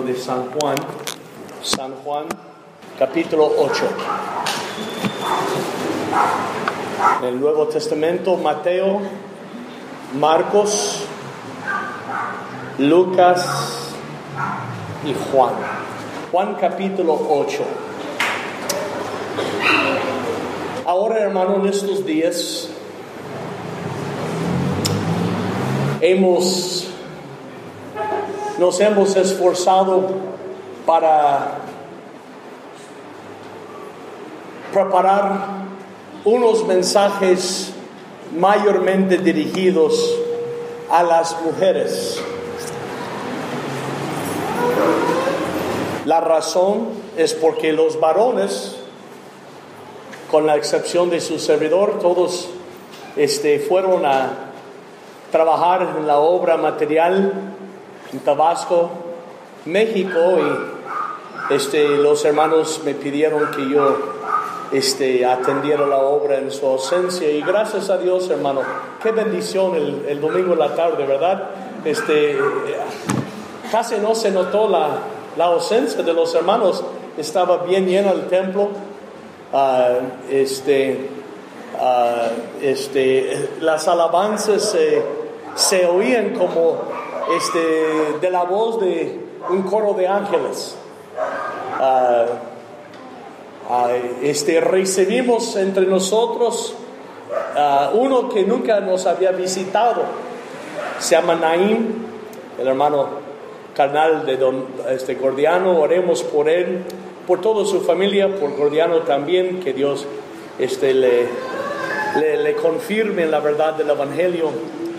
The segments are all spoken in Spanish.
de San Juan, capítulo 8. En el Nuevo Testamento, Mateo, Marcos, Lucas y Juan. Juan capítulo 8. Ahora, hermano, en estos días nos hemos esforzado para preparar unos mensajes mayormente dirigidos a las mujeres. La razón es porque los varones, con la excepción de su servidor, todos fueron a trabajar en la obra material en Tabasco, México, y los hermanos me pidieron que yo atendiera la obra en su ausencia, y gracias a Dios, hermano, qué bendición el domingo en la tarde, ¿verdad? Casi no se notó la ausencia de los hermanos, estaba bien lleno el templo. Las alabanzas se oían como de la voz de un coro de ángeles. Recibimos entre nosotros uno que nunca nos había visitado, se llama Naim, el hermano carnal de don Gordiano. Oremos por él, por toda su familia, por Gordiano también, que Dios le confirme en la verdad del evangelio.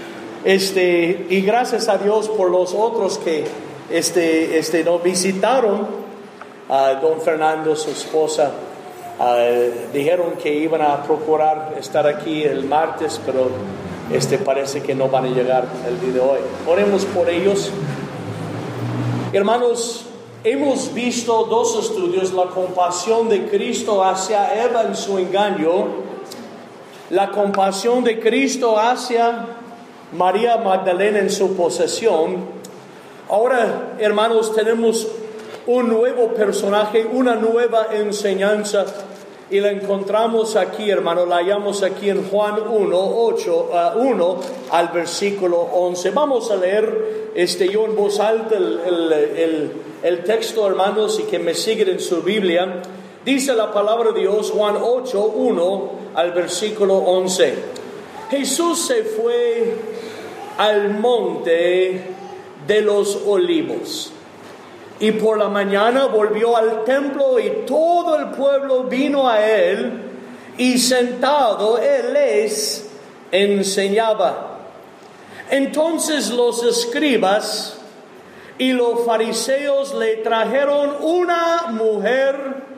Y gracias a Dios por los otros que nos visitaron. Don Fernando, su esposa, dijeron que iban a procurar estar aquí el martes, pero parece que no van a llegar el día de hoy. Oremos por ellos. Hermanos, hemos visto dos estudios: la compasión de Cristo hacia Eva en su engaño, la compasión de Cristo hacia María Magdalena en su posesión. Ahora, hermanos, tenemos un nuevo personaje, una nueva enseñanza, y la encontramos aquí, hermano, la hallamos aquí en Juan 1 al versículo 11. Vamos a leer yo en voz alta el texto, hermanos, y que me siguen en su Biblia. Dice la palabra de Dios, Juan 1 al versículo 11. Jesús se fue al monte de los olivos, y por la mañana volvió al templo, y todo el pueblo vino a él, y sentado él les enseñaba. Entonces los escribas y los fariseos le trajeron una mujer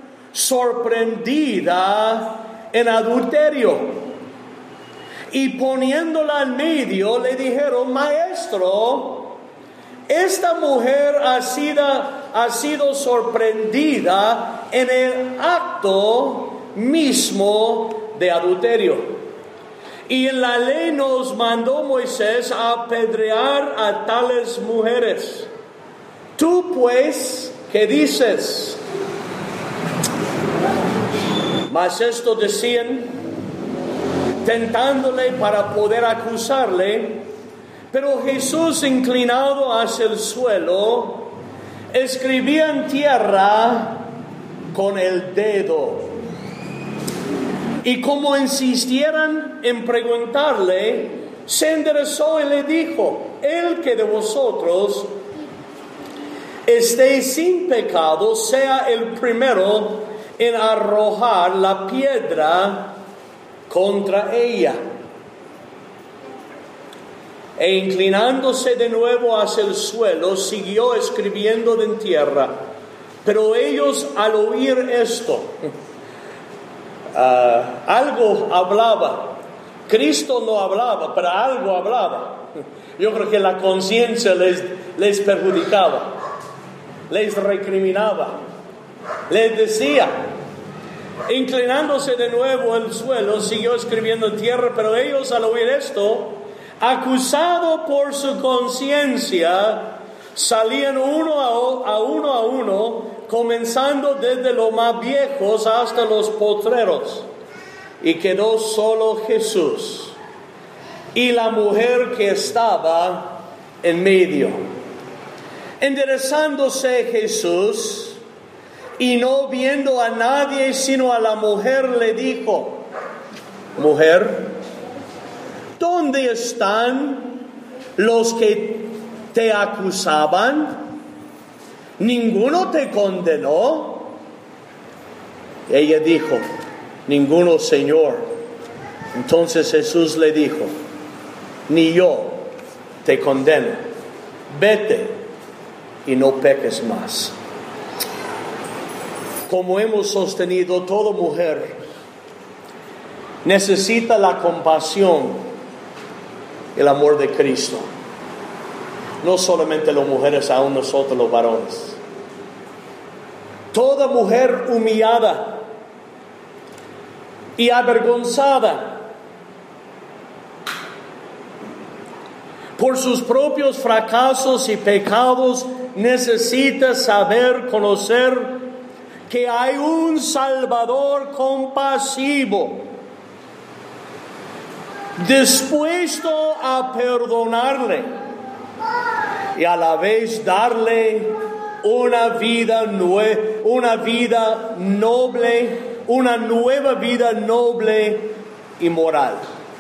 sorprendida en adulterio, y poniéndola en medio le dijeron: Maestro, esta mujer ha sido sorprendida en el acto mismo de adulterio. Y en la ley nos mandó Moisés a apedrear a tales mujeres. Tú pues, ¿qué dices? Mas esto decían, tentándole para poder acusarle. Pero Jesús, inclinado hacia el suelo, escribía en tierra con el dedo. Y como insistieran en preguntarle, se enderezó y le dijo: el que de vosotros esté sin pecado, sea el primero en arrojar la piedra contra ella. E inclinándose de nuevo hacia el suelo, siguió escribiendo en tierra. Pero ellos, al oír esto, algo hablaba. Cristo no hablaba, pero algo hablaba. Yo creo que la conciencia les perjudicaba, les recriminaba, les decía. Inclinándose de nuevo al suelo, siguió escribiendo en tierra. Pero ellos, al oír esto, acusado por su conciencia, Salían uno a uno, comenzando desde los más viejos hasta los postreros, y quedó solo Jesús y la mujer que estaba en medio. Enderezándose Jesús y no viendo a nadie sino a la mujer, le dijo: Mujer, ¿dónde están los que te acusaban? ¿Ninguno te condenó? Ella dijo: Ninguno, Señor. Entonces Jesús le dijo: Ni yo te condeno. Vete y no peques más. Como hemos sostenido, toda mujer necesita la compasión y el amor de Cristo. No solamente las mujeres, aún nosotros los varones. Toda mujer humillada y avergonzada por sus propios fracasos y pecados necesita saber, conocer que hay un Salvador compasivo, dispuesto a perdonarle y a la vez darle una vida noble, una nueva vida noble y moral.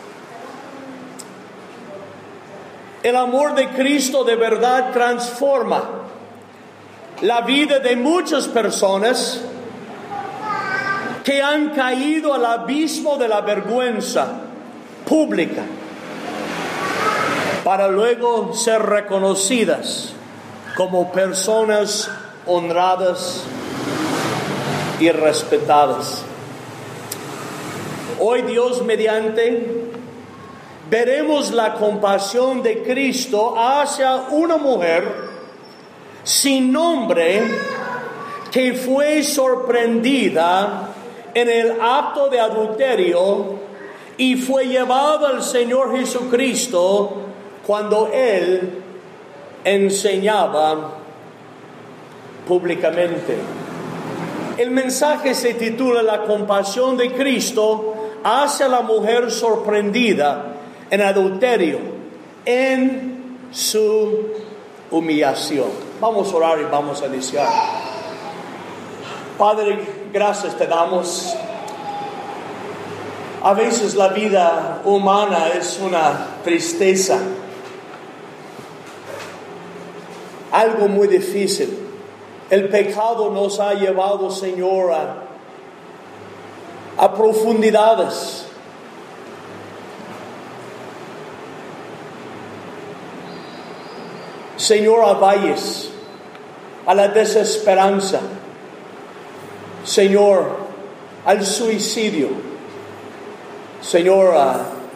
El amor de Cristo de verdad transforma la vida de muchas personas que han caído al abismo de la vergüenza pública, para luego ser reconocidas como personas honradas y respetadas. Hoy, Dios mediante, veremos la compasión de Cristo hacia una mujer sin nombre que fue sorprendida en el acto de adulterio y fue llevada al Señor Jesucristo cuando Él enseñaba públicamente. El mensaje se titula La compasión de Cristo hacia la mujer sorprendida en adulterio, en su humillación. Vamos a orar y vamos a iniciar. Padre, gracias te damos. A veces la vida humana es una tristeza, algo muy difícil. El pecado nos ha llevado, Señor, a profundidades. Señor, a valles, a la desesperanza, Señor, al suicidio, Señor,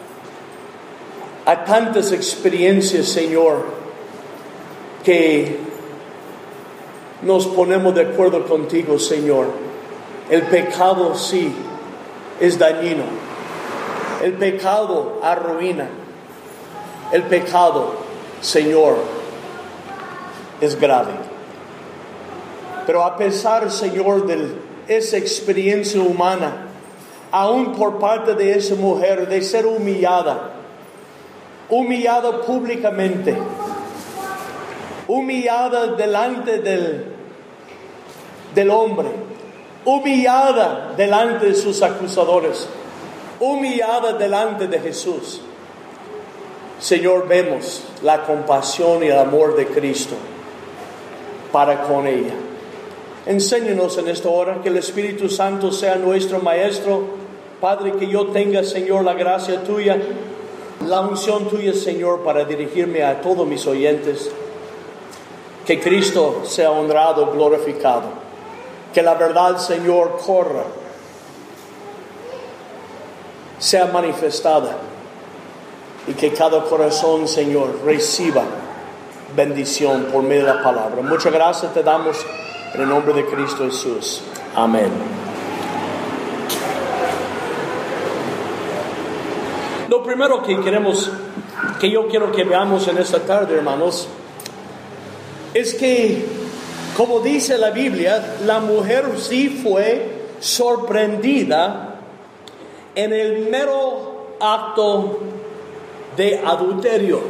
a tantas experiencias, Señor, que nos ponemos de acuerdo contigo, Señor. El pecado sí es dañino. El pecado arruina. El pecado, Señor, es grave. Pero a pesar, Señor, de esa experiencia humana, aún por parte de esa mujer, de ser humillada públicamente, humillada delante del hombre, humillada delante de sus acusadores, humillada delante de Jesús. Señor, vemos la compasión y el amor de Cristo para con ella. Enséñanos en esta hora, que el Espíritu Santo sea nuestro Maestro. Padre, que yo tenga, Señor, la gracia tuya, la unción tuya, Señor, para dirigirme a todos mis oyentes. Que Cristo sea honrado, glorificado. Que la verdad, Señor, corra, sea manifestada. Y que cada corazón, Señor, reciba bendición por medio de la palabra. Muchas gracias te damos en el nombre de Cristo Jesús. Amén. Lo primero que yo quiero que veamos en esta tarde, hermanos, es que, como dice la Biblia, la mujer sí fue sorprendida en el mero acto de adulterio.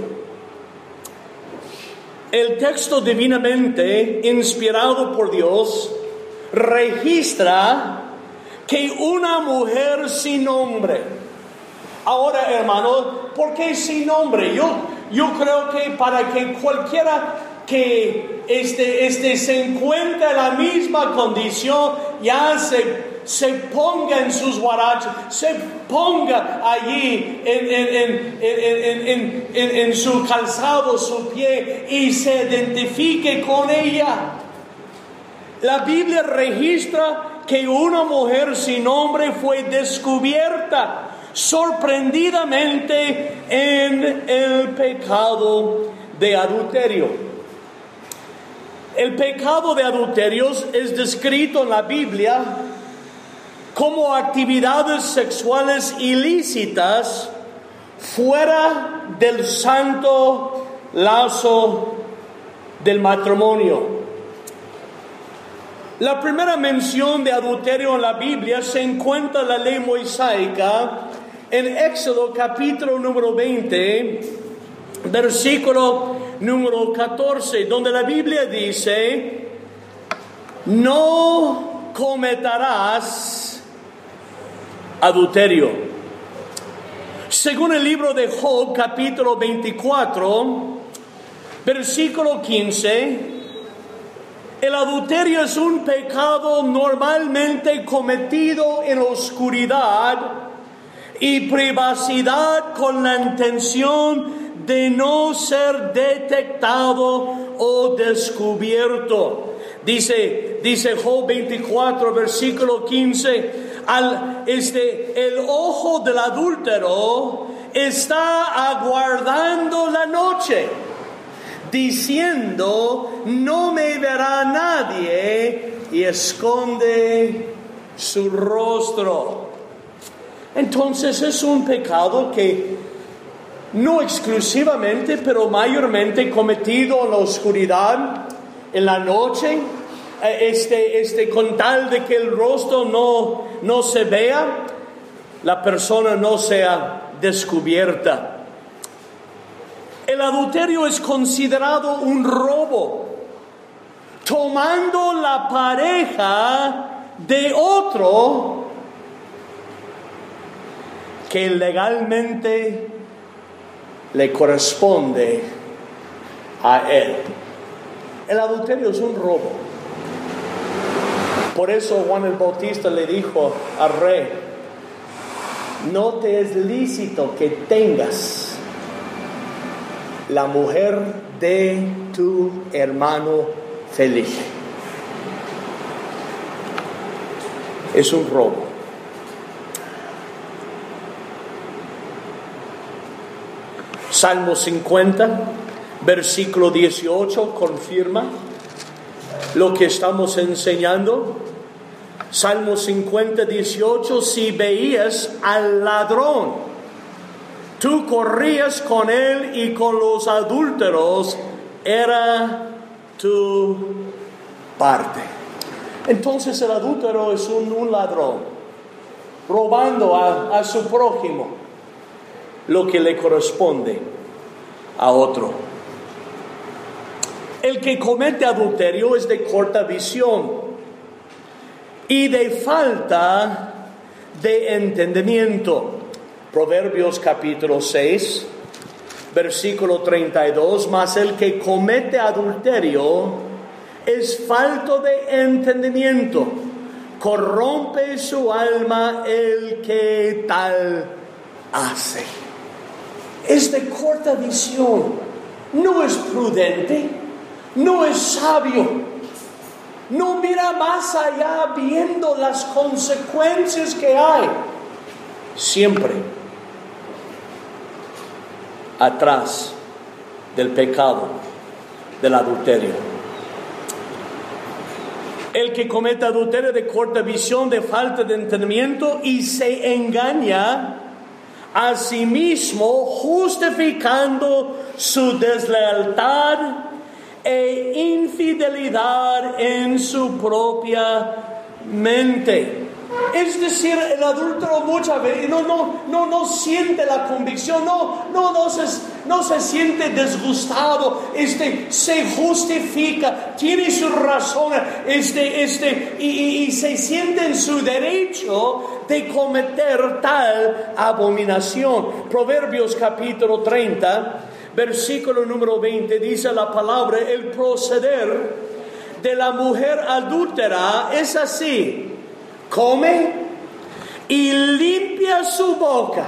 El texto divinamente inspirado por Dios registra que una mujer sin nombre. Ahora, hermanos, ¿por qué sin nombre? Yo creo que para que cualquiera que se encuentre en la misma condición, ya se ponga en sus guarachos, se ponga allí en su calzado, su pie, y se identifique con ella. La Biblia registra que una mujer sin nombre fue descubierta sorprendidamente en el pecado de adulterio. El pecado de adulterio es descrito en la Biblia como actividades sexuales ilícitas fuera del santo lazo del matrimonio. La primera mención de adulterio en la Biblia se encuentra en la ley mosaica en Éxodo capítulo número 20, versículo número 14, donde la Biblia dice: no cometerás adulterio. Según el libro de Job capítulo 24, versículo 15, el adulterio es un pecado normalmente cometido en oscuridad y privacidad con la intención de no ser detectado o descubierto. Dice Job 24, versículo 15, el ojo del adúltero está aguardando la noche, diciendo: no me verá nadie, y esconde su rostro. Entonces es un pecado que no exclusivamente, pero mayormente cometido en la oscuridad, en la noche, con tal de que el rostro no se vea, la persona no sea descubierta. El adulterio es considerado un robo, tomando la pareja de otro que legalmente le corresponde a él. El adulterio es un robo. Por eso Juan el Bautista le dijo al rey: no te es lícito que tengas la mujer de tu hermano Felipe. Es un robo. Salmo 50, versículo 18, confirma lo que estamos enseñando. Salmo 50, 18, si veías al ladrón, tú corrías con él, y con los adúlteros era tu parte. Entonces el adúltero es un ladrón, robando a su prójimo lo que le corresponde a otro. El que comete adulterio es de corta visión y de falta de entendimiento. Proverbios capítulo 6, versículo 32, mas el que comete adulterio es falto de entendimiento, corrompe su alma el que tal hace. Es de corta visión, no es prudente, no es sabio, no mira más allá viendo las consecuencias que hay. Siempre atrás del pecado del adulterio. El que comete adulterio de corta visión, de falta de entendimiento, y se engaña a sí mismo, justificando su deslealtad e infidelidad en su propia mente. Es decir, el adúltero muchas veces no siente la convicción, no se siente disgustado, se justifica, tiene su razón, y se siente en su derecho de cometer tal abominación. Proverbios capítulo 30, versículo número 20, dice la palabra: el proceder de la mujer adúltera es así: come y limpia su boca.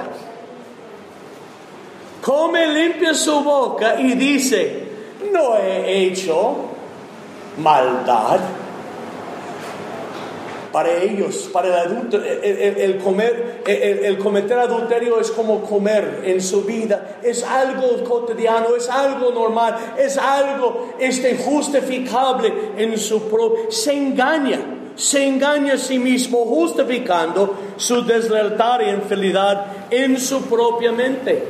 Come, limpia su boca y dice: no he hecho maldad. Para ellos, para el adulto, el cometer adulterio es como comer en su vida. Es algo cotidiano, es algo normal, es algo justificable en su propio. Se engaña a sí mismo, justificando su deslealtad e infidelidad en su propia mente.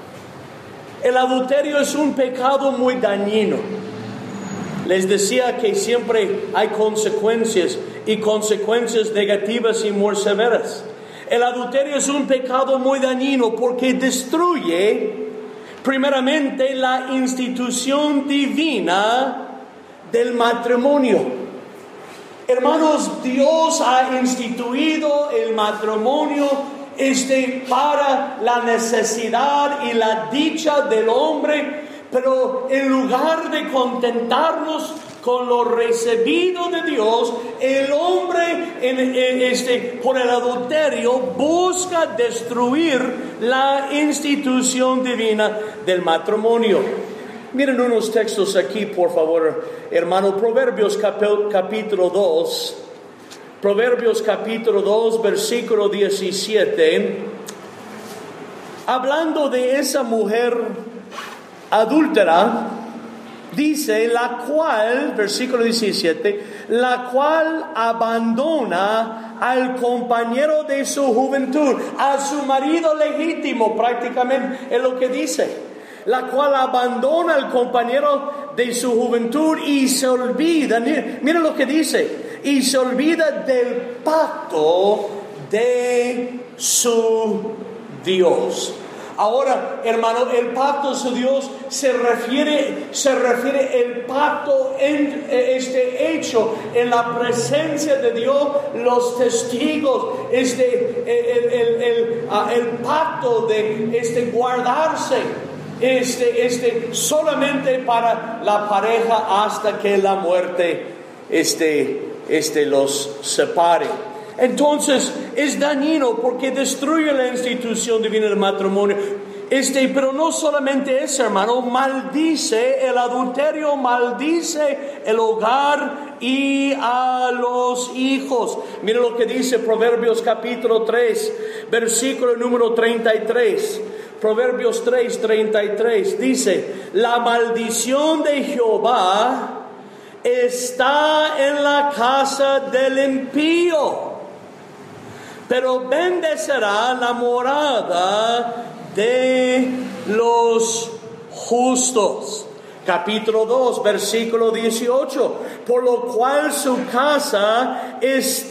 El adulterio es un pecado muy dañino. Les decía que siempre hay consecuencias, y consecuencias negativas y muy severas. El adulterio es un pecado muy dañino porque destruye primeramente la institución divina del matrimonio. Hermanos, Dios ha instituido el matrimonio para la necesidad y la dicha del hombre, pero en lugar de contentarnos con lo recibido de Dios, el hombre por el adulterio busca destruir la institución divina del matrimonio. Miren unos textos aquí, por favor, hermano. Proverbios capítulo 2. Proverbios capítulo 2, versículo 17. Hablando de esa mujer adúltera, dice: la cual, versículo 17, la cual abandona al compañero de su juventud, a su marido legítimo, prácticamente es lo que dice. La cual abandona al compañero de su juventud y se olvida, mira lo que dice, y se olvida del pacto de su Dios. Ahora, hermano, el pacto de su Dios se refiere el pacto hecho en la presencia de Dios, los testigos, el pacto de guardarse solamente para la pareja hasta que la muerte los separe. Entonces es dañino porque destruye la institución divina del matrimonio. Pero no solamente eso, hermano, maldice el adulterio, maldice el hogar y a los hijos. Mira lo que dice Proverbios capítulo 3, versículo número 33. Proverbios 3, 33 dice: la maldición de Jehová está en la casa del impío, pero bendecerá la morada de los justos. Capítulo 2, versículo 18. Por lo cual su casa, es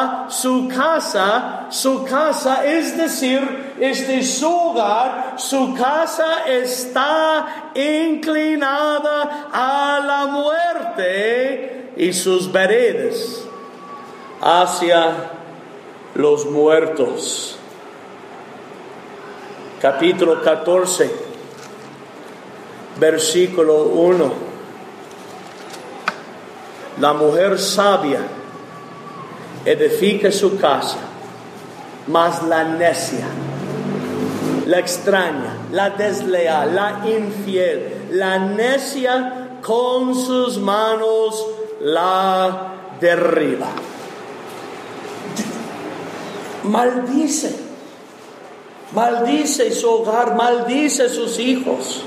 decir, su hogar, su casa está inclinada a la muerte y sus veredas hacia los muertos. Capítulo 14, versículo 1. La mujer sabia edifica su casa, mas la necia, la extraña, la desleal, la infiel, la necia con sus manos la derriba. Maldice su hogar, maldice sus hijos.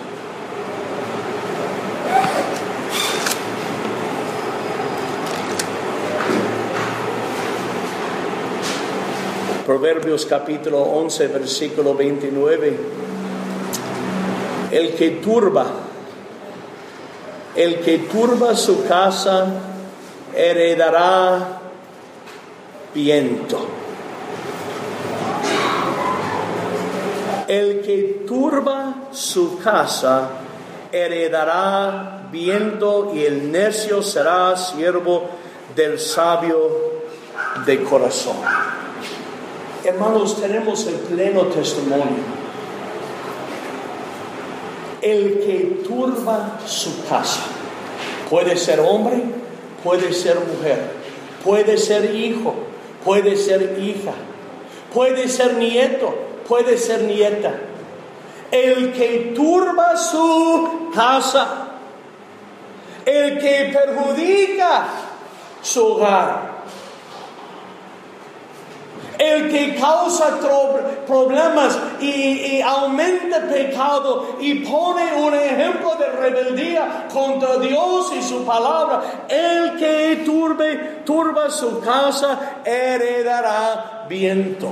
Proverbios capítulo 11, versículo 29. El que turba El que turba su casa heredará viento. El que turba su casa heredará viento, y el necio será siervo del sabio de corazón. Hermanos, tenemos el pleno testimonio. El que turba su casa, puede ser hombre, puede ser mujer, puede ser hijo, puede ser hija, puede ser nieto, puede ser nieta. El que turba su casa, el que perjudica su hogar, el que causa problemas y aumenta pecado y pone un ejemplo de rebeldía contra Dios y su palabra, el que turba su casa heredará viento.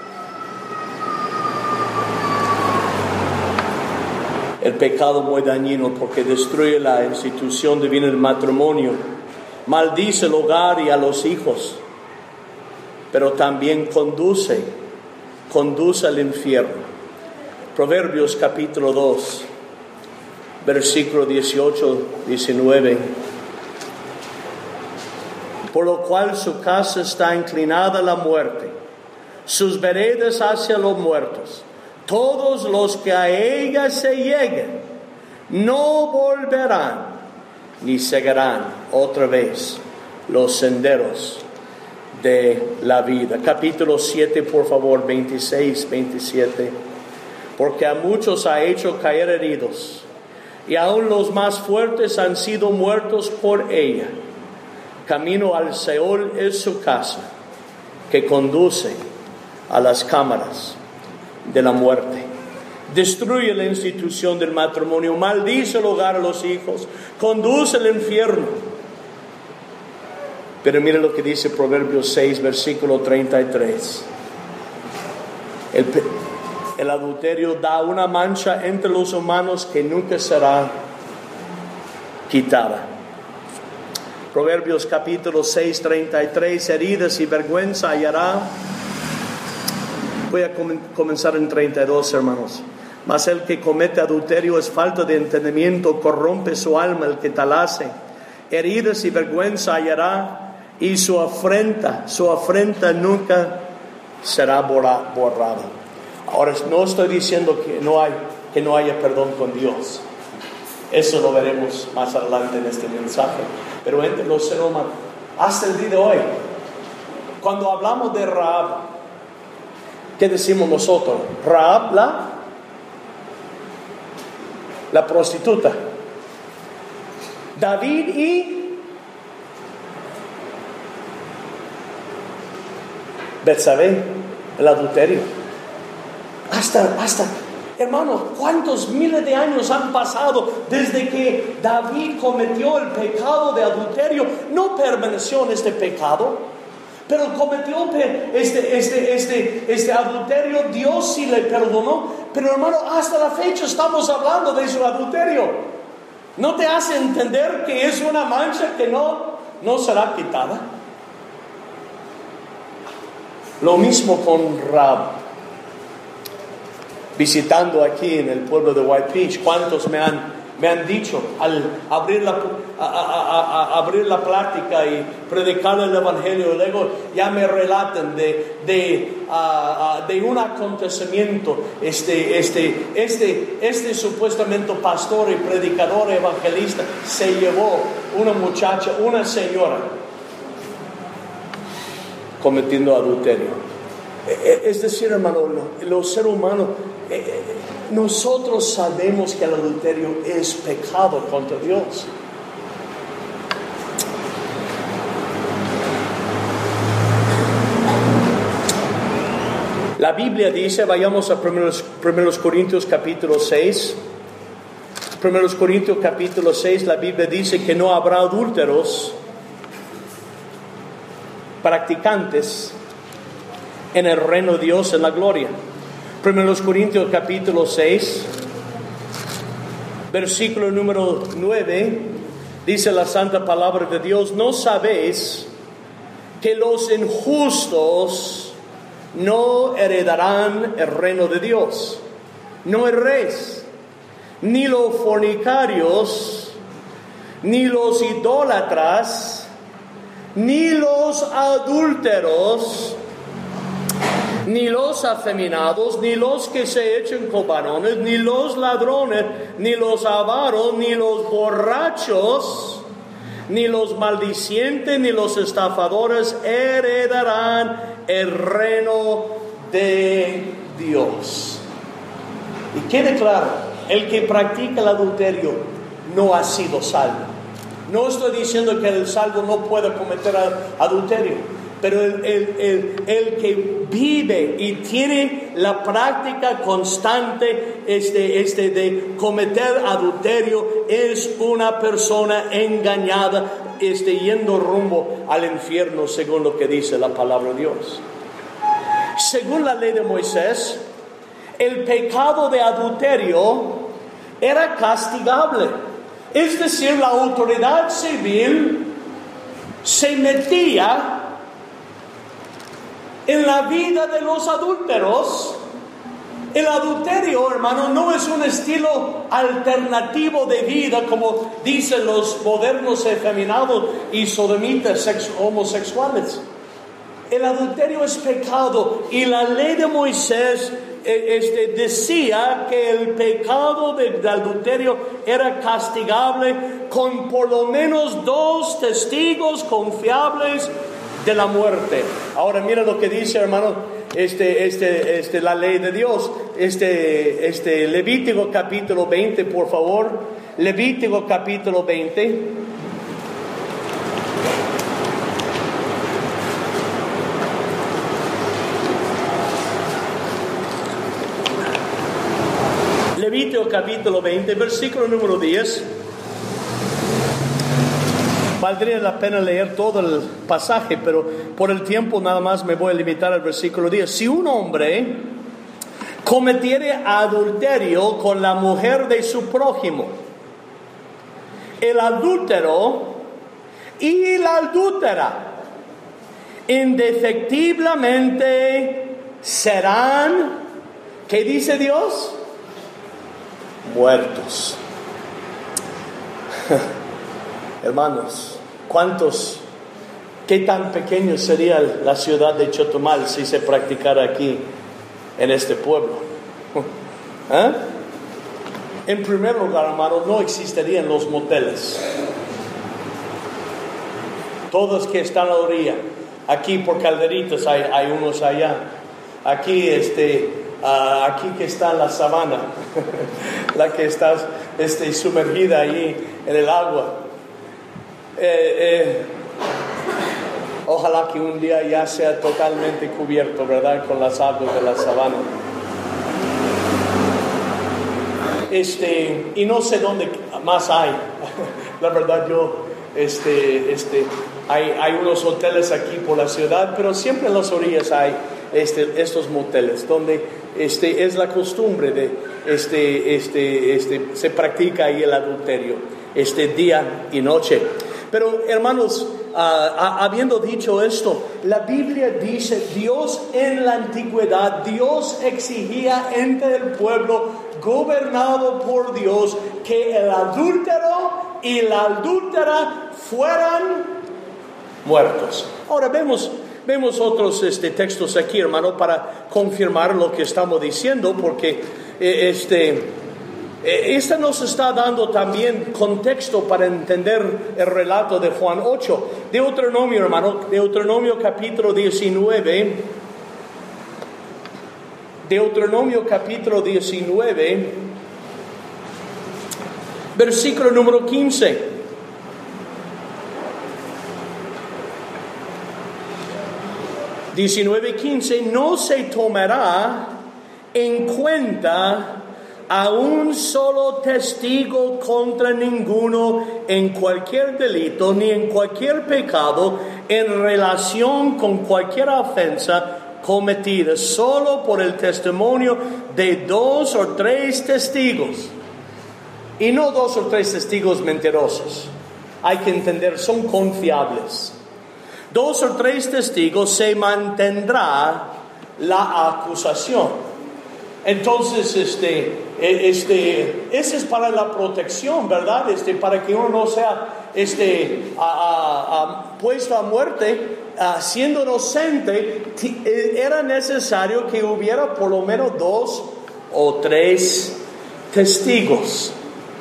El pecado muy dañino porque destruye la institución divina del matrimonio, maldice el hogar y a los hijos, pero también conduce al infierno. Proverbios capítulo 2, versículo 18-19. Por lo cual su casa está inclinada a la muerte, sus veredas hacia los muertos. Todos los que a ella se lleguen no volverán, ni seguirán otra vez los senderos de la vida. Capítulo 7, por favor, 26, 27. Porque a muchos ha hecho caer heridos, y aun los más fuertes han sido muertos por ella. Camino al Seol es su casa, que conduce a las cámaras de la muerte. Destruye la institución del matrimonio, maldice el hogar a los hijos, conduce al infierno. Pero mire lo que dice Proverbios 6, versículo 33. El adulterio da una mancha entre los humanos que nunca será quitada. Proverbios capítulo 6, 33. Heridas y vergüenza hallará. Voy a comenzar en 32, hermanos. Mas el que comete adulterio es falta de entendimiento, corrompe su alma el que tal hace. Heridas y vergüenza hallará, y su afrenta nunca será borrada. Ahora, no estoy diciendo que no haya perdón con Dios. Eso lo veremos más adelante en este mensaje. Pero entre los seres humanos, hasta el día de hoy, cuando hablamos de Rahab, ¿qué decimos nosotros? Rahab, la prostituta. David y Betsabé, el adulterio. Hasta, hermanos, ¿cuántos miles de años han pasado desde que David cometió el pecado de adulterio? No permaneció en este pecado, pero cometió este adulterio. Dios sí le perdonó, pero hermano, hasta la fecha estamos hablando de su adulterio. ¿No te hace entender que es una mancha que no será quitada? Lo mismo con Rahab. Visitando aquí en el pueblo de White Beach, ¿cuántos me han dicho al abrir la plática y predicar el evangelio, luego ya me relatan de un acontecimiento, este supuestamente pastor y predicador evangelista se llevó una muchacha, una señora, cometiendo adulterio. Es decir, hermano, los seres humanos, nosotros sabemos que el adulterio es pecado contra Dios. La Biblia dice, vayamos a 1 Corintios capítulo 6. 1 Corintios capítulo 6, la Biblia dice que no habrá adúlteros, practicantes en el reino de Dios, en la gloria. 1 Corintios capítulo 6, versículo número 9. Dice la santa palabra de Dios: ¿no sabéis que los injustos no heredarán el reino de Dios? No erréis, ni los fornicarios, ni los idólatras, ni los adúlteros, ni los afeminados, ni los que se echan con varones, ni los ladrones, ni los avaros, ni los borrachos, ni los maldicientes, ni los estafadores heredarán el reino de Dios. Y quede claro, el que practica el adulterio no ha sido salvo. No estoy diciendo que el salvo no pueda cometer adulterio, pero el que vive y tiene la práctica constante de cometer adulterio es una persona engañada, yendo rumbo al infierno, según lo que dice la palabra de Dios. Según la ley de Moisés, el pecado de adulterio era castigable. Es decir, la autoridad civil se metía en la vida de los adúlteros. El adulterio, hermano, no es un estilo alternativo de vida como dicen los modernos efeminados y sodomitas homosexuales. El adulterio es pecado, y la ley de Moisés decía que el pecado de adulterio era castigable con por lo menos 2 testigos confiables de la muerte. Ahora mira lo que dice, hermano, la ley de Dios. Levítico capítulo 20, por favor. Levítico capítulo 20. Levítico capítulo 20, versículo número 10. Valdría la pena leer todo el pasaje, pero por el tiempo nada más me voy a limitar al versículo 10. Si un hombre cometiere adulterio con la mujer de su prójimo, el adúltero y la adúltera indefectiblemente serán, ¿qué dice Dios? Muertos. Hermanos, qué tan pequeño sería la ciudad de Chetumal si se practicara aquí en este pueblo? En primer lugar, hermanos, no existirían los moteles. Todos que están a la orilla. Aquí por Calderitas hay unos allá. Aquí aquí que está la sabana, la que está sumergida ahí en el agua. Ojalá que un día ya sea totalmente cubierto, ¿verdad?, con las aguas de la sabana. Y no sé dónde más hay. La verdad, yo hay unos hoteles aquí por la ciudad, pero siempre en las orillas hay estos moteles donde es la costumbre de se practica ahí el adulterio día y noche. Pero hermanos, habiendo dicho esto, la Biblia dice, Dios en la antigüedad, Dios exigía entre el pueblo gobernado por Dios que el adúltero y la adúltera fueran muertos. Ahora vemos otros textos aquí, hermano, para confirmar lo que estamos diciendo, porque esta nos está dando también contexto para entender el relato de Juan 8. Deuteronomio, hermano, Deuteronomio capítulo 19. Deuteronomio capítulo 19, versículo número 15. No se tomará en cuenta a un solo testigo contra ninguno en cualquier delito ni en cualquier pecado en relación con cualquier ofensa cometida, solo por el testimonio de 2 o 3 testigos, y no 2 o 3 testigos mentirosos. hay que entender, son confiables. 2 o 3 testigos se mantendrá la acusación. Entonces, ese es para la protección, ¿verdad? Para que uno no sea puesto a muerte siendo inocente. Era necesario que hubiera por lo menos 2 o 3 testigos.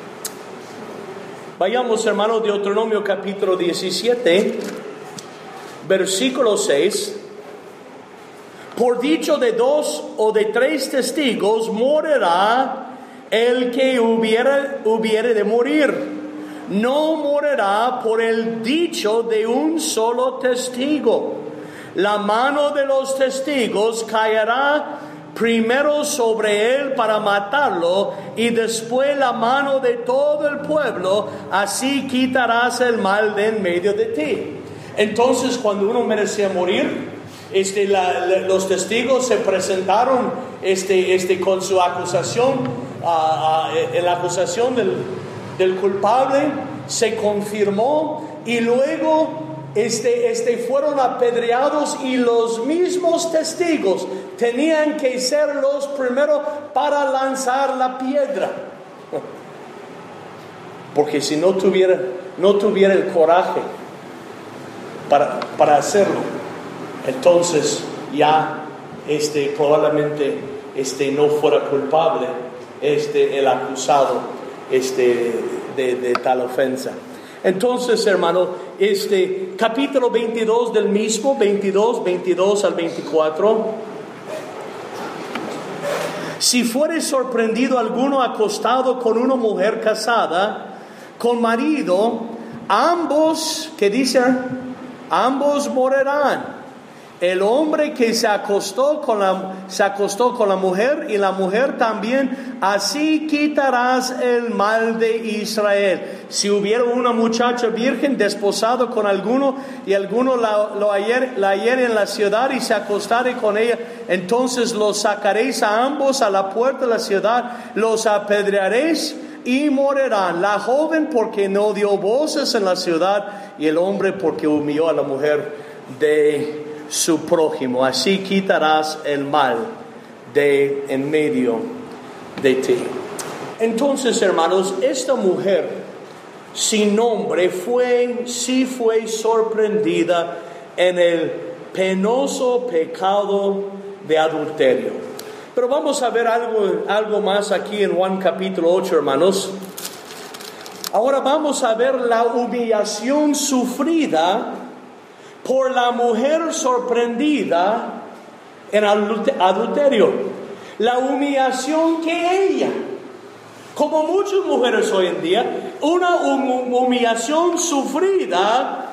Vayamos, hermanos, Deuteronomio capítulo 17, versículo 6. Por dicho de 2 o de 3 testigos morirá el que hubiere de morir. No morirá por el dicho de un solo testigo. La mano de los testigos caerá primero sobre él para matarlo, y después la mano de todo el pueblo. Así quitarás el mal de en medio de ti. Entonces, cuando uno merecía morir, los testigos se presentaron con su acusación, en la acusación del culpable se confirmó, y luego fueron apedreados, y los mismos testigos tenían que ser los primeros para lanzar la piedra, porque si no tuviera el coraje para hacerlo, entonces ya probablemente no fuera culpable el acusado de tal ofensa. Entonces, hermano, capítulo 22 del mismo, 22 al 24. Si fuere sorprendido alguno acostado con una mujer casada, con marido, ambos, ¿qué dice? Ambos morirán. El hombre que se acostó con la mujer, y la mujer también. Así quitarás el mal de Israel. Si hubiera una muchacha virgen desposado con alguno, y alguno la hallare en la ciudad y se acostare con ella, entonces los sacaréis a ambos a la puerta de la ciudad, los apedrearéis y morirán. La joven porque no dio voces en la ciudad, y el hombre porque humilló a la mujer de su prójimo. Así quitarás el mal de en medio de ti. Entonces, hermanos, esta mujer sin nombre fue sorprendida en el penoso pecado de adulterio. Pero vamos a ver algo más aquí en Juan capítulo 8, hermanos. Ahora vamos a ver la humillación sufrida por la mujer sorprendida en adulterio. La humillación que ella, como muchas mujeres hoy en día, una humillación sufrida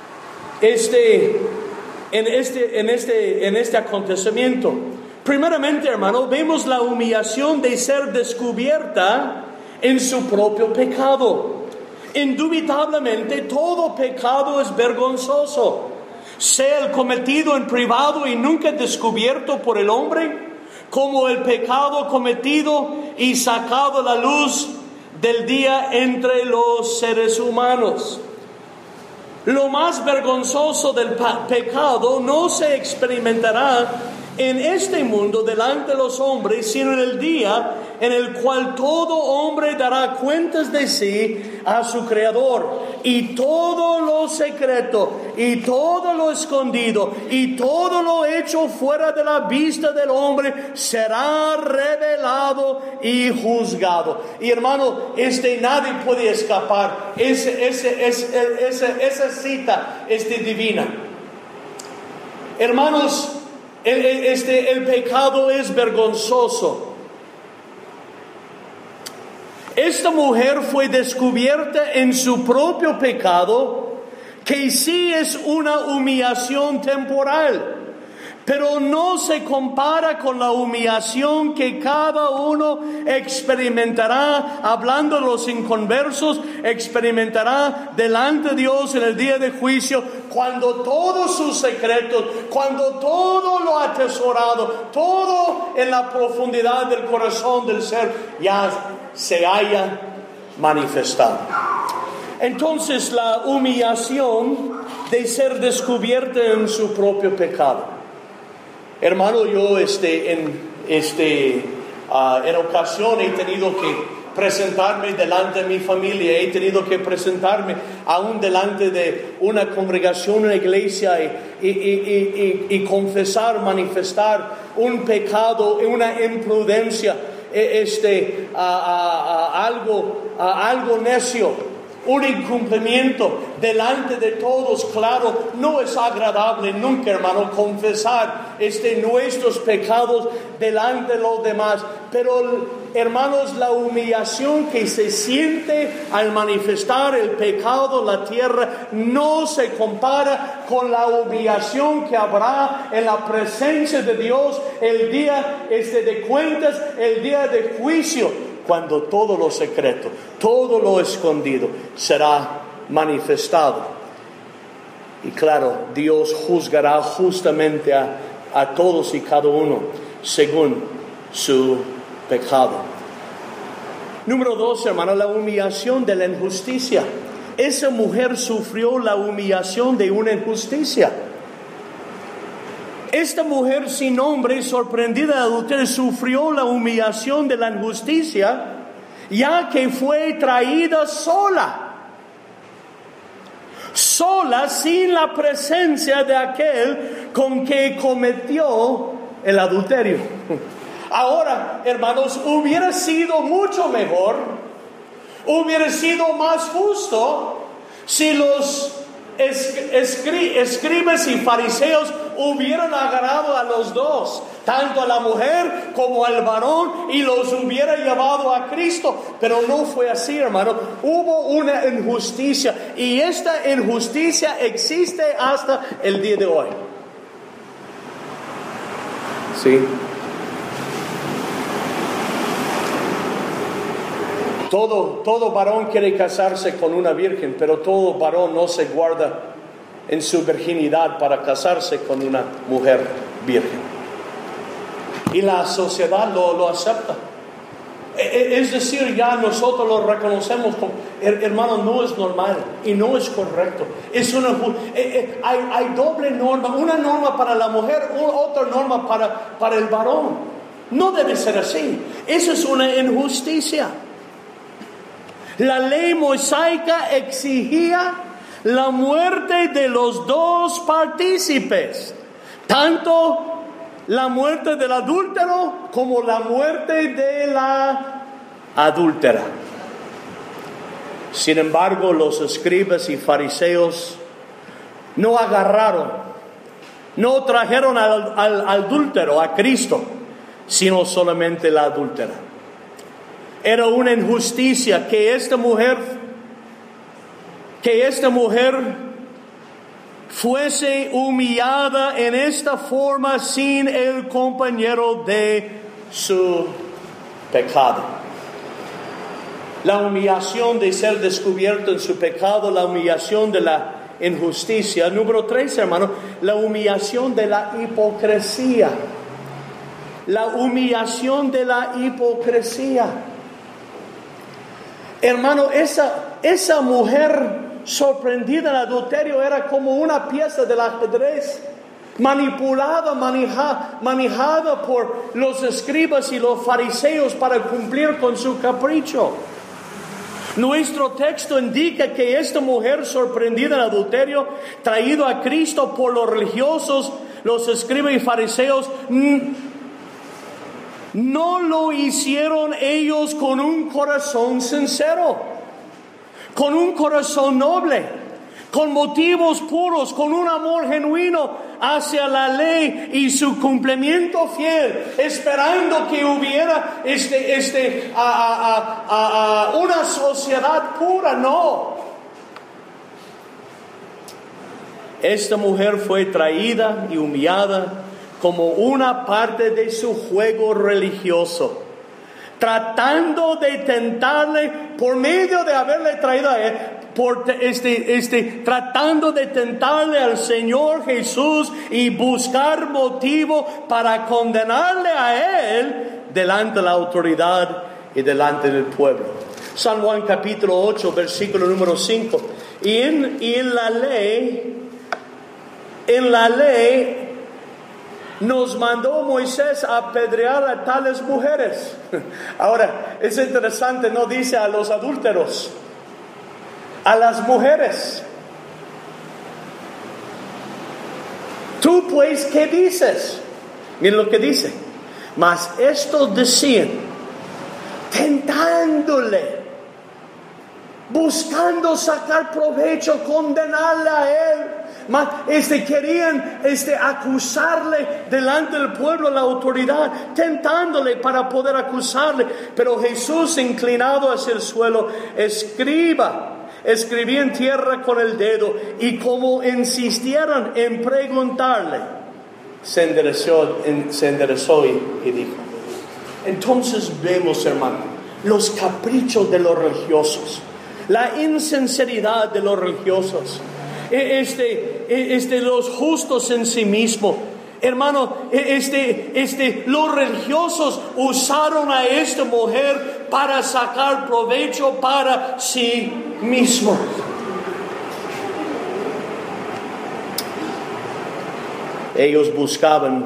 en este acontecimiento. Primeramente, hermano, vemos la humillación de ser descubierta en su propio pecado. Indubitablemente todo pecado es vergonzoso, sea el cometido en privado y nunca descubierto por el hombre, como el pecado cometido y sacado a la luz del día entre los seres humanos. Lo más vergonzoso del pecado no se experimentará en este mundo delante de los hombres, sino en el día en el cual todo hombre dará cuentas de sí a su Creador, y todo lo secreto, y todo lo escondido, y todo lo hecho fuera de la vista del hombre será revelado y juzgado. Y hermano, nadie puede escapar. Esa cita divina. Hermanos, el pecado es vergonzoso. Esta mujer fue descubierta en su propio pecado, que sí es una humillación temporal, pero no se compara con la humillación que cada uno experimentará, hablando los inconversos, experimentará delante de Dios en el día de juicio, cuando todos sus secretos, cuando todo lo atesorado, todo en la profundidad del corazón del ser ya se haya manifestado. Entonces la humillación de ser descubierta en su propio pecado. Hermano, yo en ocasión he tenido que presentarme delante de mi familia, he tenido que presentarme aún delante de una congregación, una iglesia y confesar, manifestar un pecado, una imprudencia, algo necio, un incumplimiento delante de todos. Claro, no es agradable nunca, hermano, confesar nuestros pecados delante de los demás, pero hermanos, la humillación que se siente al manifestar el pecado en la tierra no se compara con la humillación que habrá en la presencia de Dios el día de cuentas, el día de juicio, cuando todo lo secreto, todo lo escondido será manifestado. Y claro, Dios juzgará justamente a todos y cada uno según su pecado. Número 2, hermano, la humillación de la injusticia. Esa mujer sufrió la humillación de una injusticia. Esta mujer sin nombre, sorprendida de adulterio, sufrió la humillación de la injusticia, ya que fue traída sola, sin la presencia de aquel con que cometió el adulterio. Ahora, hermanos, hubiera sido mucho mejor, hubiera sido más justo si los escribas y fariseos hubieran agarrado a los dos, tanto a la mujer como al varón, y los hubiera llevado a Cristo. Pero no fue así, hermano. Hubo una injusticia, y esta injusticia existe hasta el día de hoy. Sí. Todo varón quiere casarse con una virgen, pero todo varón no se guarda en su virginidad para casarse con una mujer virgen. Y la sociedad lo acepta. Es decir, ya nosotros lo reconocemos como, hermano, no es normal y no es correcto. Hay doble norma, una norma para la mujer, otra norma para el varón. No debe ser así. Eso es una injusticia. La ley mosaica exigía la muerte de los dos partícipes, tanto la muerte del adúltero como la muerte de la adúltera. Sin embargo, los escribas y fariseos no trajeron al adúltero a Cristo, sino solamente la adúltera. Era una injusticia que esta mujer fuese humillada en esta forma sin el compañero de su pecado. La humillación de ser descubierto en su pecado, la humillación de la injusticia. Número 3, hermano, la humillación de la hipocresía. La humillación de la hipocresía. Hermano, esa mujer sorprendida en adulterio era como una pieza del ajedrez, manipulada, manejada por los escribas y los fariseos para cumplir con su capricho. Nuestro texto indica que esta mujer sorprendida en adulterio, traído a Cristo por los religiosos, los escribas y fariseos, no lo hicieron ellos con un corazón sincero, con un corazón noble, con motivos puros, con un amor genuino hacia la ley y su cumplimiento fiel, esperando que hubiera una sociedad pura. No. Esta mujer fue traída y humillada como una parte de su juego religioso, tratando de tentarle por medio de haberle traído a él, tratando de tentarle al Señor Jesús y buscar motivo para condenarle a él delante de la autoridad y delante del pueblo. San Juan capítulo 8, versículo número 5. Y en la ley nos mandó Moisés a apedrear a tales mujeres. Ahora, es interesante, no dice a los adúlteros, a las mujeres. Tú pues, ¿qué dices? Miren lo que dice. Mas estos decían, tentándole, buscando sacar provecho, condenarle a él. Querían acusarle delante del pueblo, la autoridad, tentándole para poder acusarle. Pero Jesús, inclinado hacia el suelo, escribía en tierra con el dedo, y como insistieron en preguntarle, se enderezó y dijo. Entonces vemos, hermano, los caprichos de los religiosos, la insinceridad de los religiosos, los justos en sí mismos. Hermano, los religiosos usaron a esta mujer para sacar provecho para sí mismos. Ellos buscaban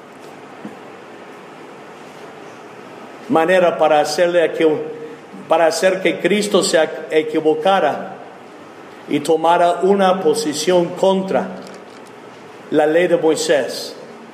manera para hacer que Cristo se equivocara y tomara una posición contra la ley de Moisés,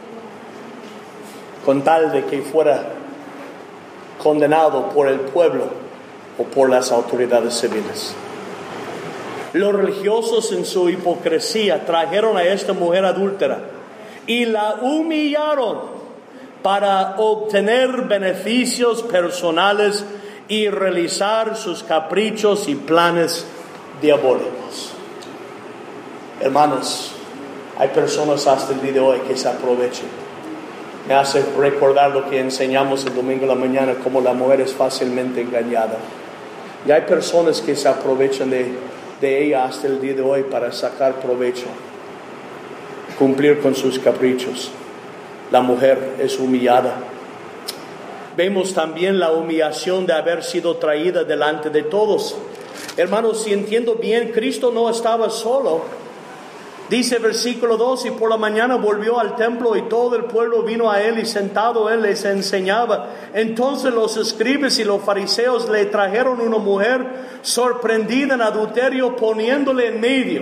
con tal de que fuera condenado por el pueblo o por las autoridades civiles. Los religiosos, en su hipocresía, trajeron a esta mujer adúltera y la humillaron para obtener beneficios personales y realizar sus caprichos y planes diabólicos. Hermanos, hay personas hasta el día de hoy que se aprovechan. Me hace recordar lo que enseñamos el domingo en la mañana, como la mujer es fácilmente engañada. Y hay personas que se aprovechan de ella hasta el día de hoy para sacar provecho, cumplir con sus caprichos. La mujer es humillada. Vemos también la humillación de haber sido traída delante de todos. Hermanos, si entiendo bien, Cristo no estaba solo. Dice versículo 2, y por la mañana volvió al templo y todo el pueblo vino a él, y sentado él les enseñaba. Entonces los escribas y los fariseos le trajeron una mujer sorprendida en adulterio, poniéndole en medio.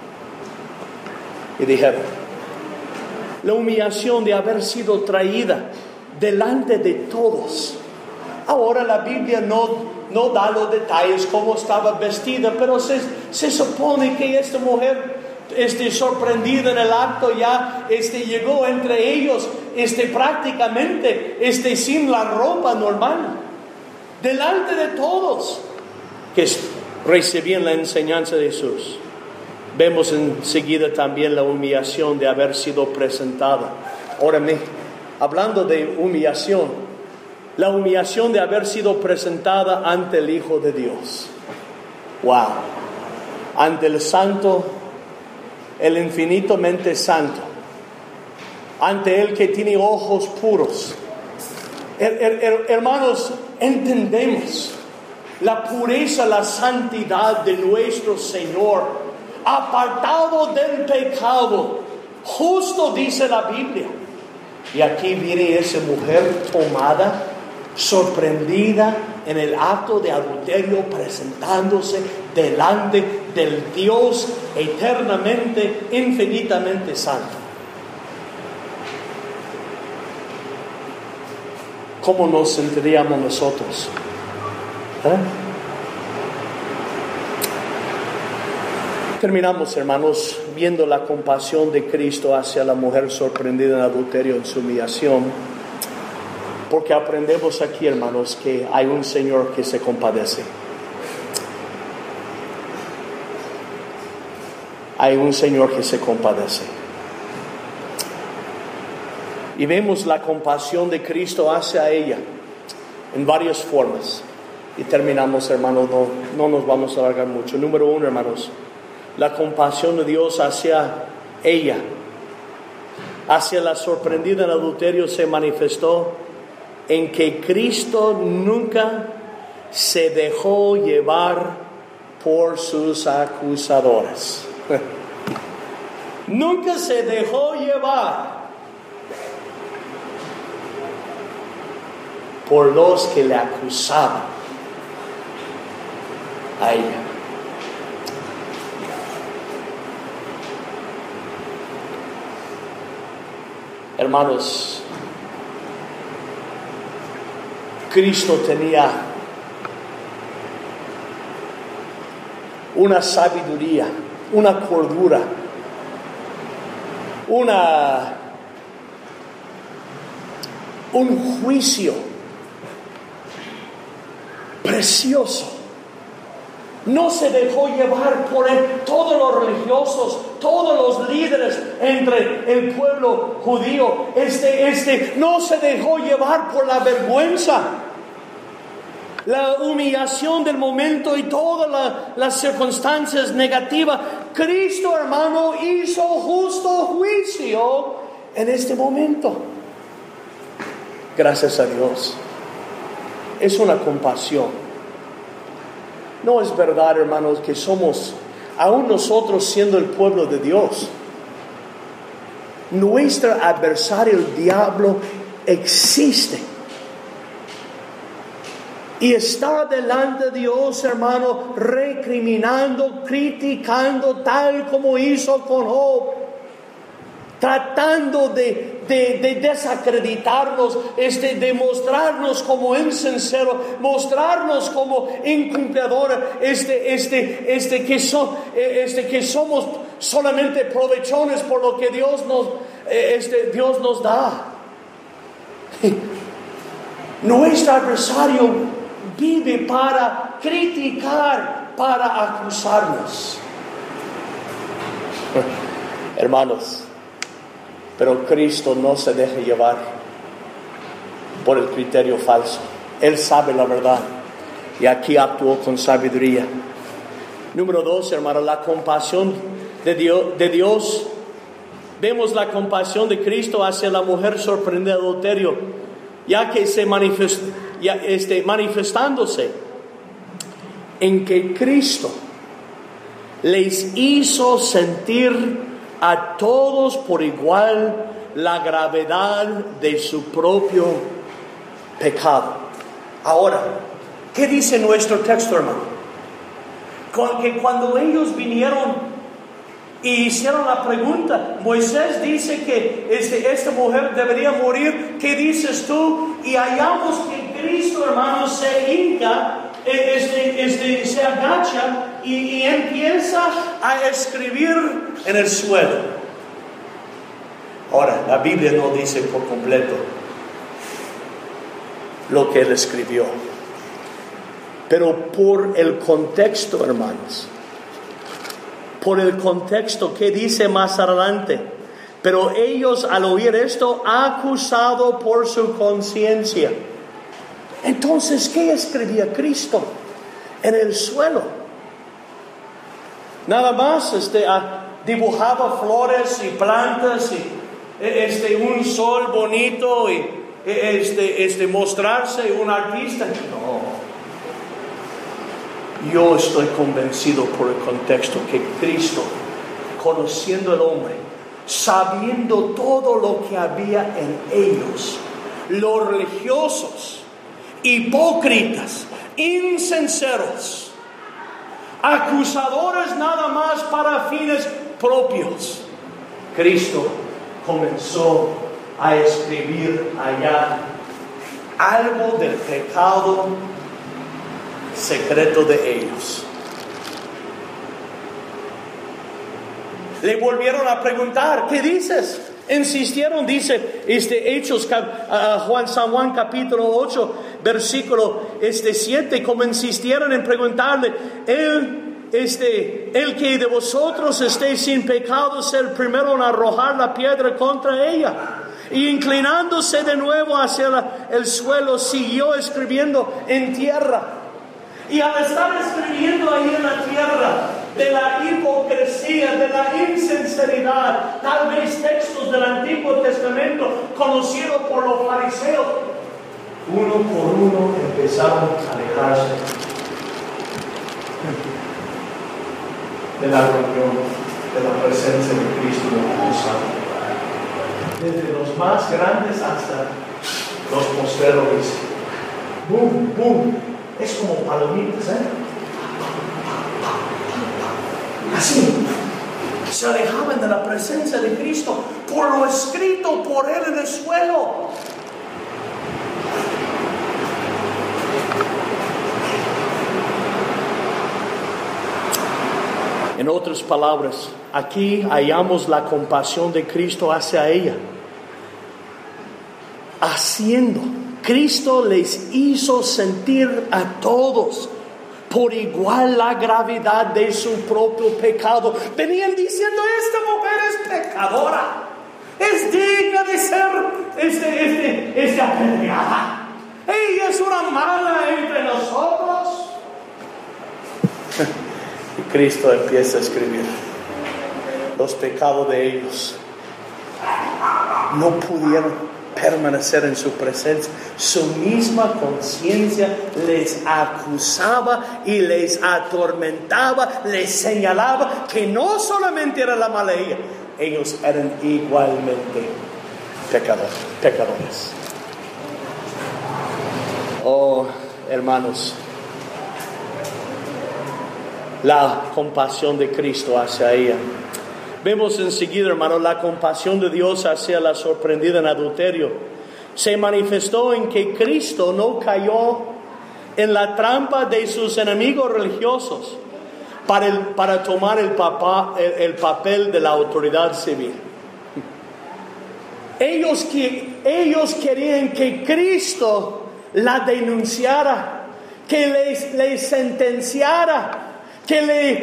Y dijeron, la humillación de haber sido traída delante de todos. Ahora la Biblia no da los detalles cómo estaba vestida, pero se supone que esta mujer sorprendida en el acto ya llegó entre ellos prácticamente sin la ropa normal, delante de todos que recibían la enseñanza de Jesús. Vemos enseguida también la humillación de haber sido presentada. Ahora, hablando de humillación, la humillación de haber sido presentada ante el Hijo de Dios. Wow. Ante el Santo, el infinitamente santo, ante el que tiene ojos puros. Hermanos, entendemos la pureza, la santidad de nuestro Señor, apartado del pecado, justo dice la Biblia. Y aquí viene esa mujer tomada, sorprendida en el acto de adulterio, presentándose delante del Dios eternamente, infinitamente santo. ¿Cómo nos sentiríamos nosotros? Terminamos, hermanos, viendo la compasión de Cristo hacia la mujer sorprendida en adulterio, en su humillación, porque aprendemos aquí, hermanos, que hay un Señor que se compadece. Hay un Señor que se compadece. Y vemos la compasión de Cristo hacia ella en varias formas. Y terminamos, hermanos, no nos vamos a alargar mucho. Número 1, hermanos, la compasión de Dios hacia ella, hacia la sorprendida en adulterio, se manifestó en que Cristo nunca se dejó llevar por sus acusadores. Nunca se dejó llevar por los que le acusaban a ella. Hermanos, Cristo tenía una sabiduría, una cordura, un juicio precioso. No se dejó llevar por él. Todos los religiosos, todos los líderes entre el pueblo judío, no se dejó llevar por la vergüenza, la humillación del momento y todas las circunstancias negativas. Cristo, hermano, hizo justo juicio en este momento. Gracias a Dios. Es una compasión. No es verdad, hermanos, que somos, aún nosotros siendo el pueblo de Dios, nuestro adversario, el diablo, existe. Y está delante de Dios, hermano, recriminando, criticando, tal como hizo con Job, tratando de desacreditarnos, de mostrarnos como insinceros, mostrarnos como incumplidores, que somos solamente provechones por lo que Dios nos da. Nuestro adversario vive para criticar, para acusarnos. Hermanos, pero Cristo no se deja llevar por el criterio falso. Él sabe la verdad y aquí actuó con sabiduría. Número 2, hermano, la compasión de Dios. Vemos la compasión de Cristo hacia la mujer sorprendida de adulterio, ya que manifestándose en que Cristo les hizo sentir a todos por igual la gravedad de su propio pecado. Ahora, ¿qué dice nuestro texto, hermano? Que cuando ellos vinieron y hicieron la pregunta, Moisés dice que esta mujer debería morir. ¿Qué dices tú? Y hallamos que Cristo, hermano, se hinca, se agacha y empieza a escribir en el suelo. Ahora, la Biblia no dice por completo lo que él escribió, pero por el contexto, hermanos, por el contexto que dice más adelante, pero ellos al oír esto, acusado por su conciencia. Entonces, ¿qué escribía Cristo en el suelo? Nada más dibujaba flores y plantas y un sol bonito y mostrarse un artista. No. Yo estoy convencido por el contexto que Cristo, conociendo al hombre, sabiendo todo lo que había en ellos, los religiosos, hipócritas, insinceros, acusadores nada más para fines propios, Cristo comenzó a escribir allá algo del pecado secreto de ellos. Le volvieron a preguntar, ¿qué dices? Insistieron, dice Hechos, San Juan capítulo 8, versículo 7, como insistieron en preguntarle, el que de vosotros esté sin pecado, sea el primero en arrojar la piedra contra ella. Y inclinándose de nuevo hacia el suelo, siguió escribiendo en tierra. Y al estar escribiendo ahí en la tierra de la hipocresía, de la insinceridad, tal vez textos del Antiguo Testamento conocidos por los fariseos, uno por uno empezaron a alejarse de la reunión, de la presencia de Cristo en el Santo. Desde los más grandes hasta los postreros. Boom, boom. Es como palomitas, ¿eh? Así. Se alejaban de la presencia de Cristo por lo escrito por Él en el suelo. En otras palabras, aquí hallamos la compasión de Cristo hacia ella. Cristo les hizo sentir a todos por igual la gravedad de su propio pecado. Venían diciendo, esta mujer es pecadora, es digna de ser apedreada. Ella es una mala entre nosotros. Y Cristo empieza a escribir los pecados de ellos. No pudieron permanecer en su presencia. Su misma conciencia les acusaba y les atormentaba, les señalaba que no solamente era la mala ella, ellos eran igualmente pecadores. Oh, hermanos, la compasión de Cristo hacia ella. Vemos enseguida, hermano, la compasión de Dios hacia la sorprendida en adulterio. Se manifestó en que Cristo no cayó en la trampa de sus enemigos religiosos para tomar el papel de la autoridad civil. Ellos querían que Cristo la denunciara, que les sentenciara, que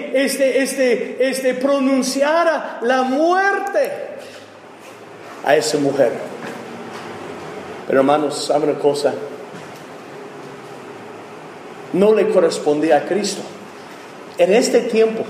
le pronunciara la muerte a esa mujer. Pero hermanos, ¿saben una cosa? No le correspondía a Cristo. En este tiempo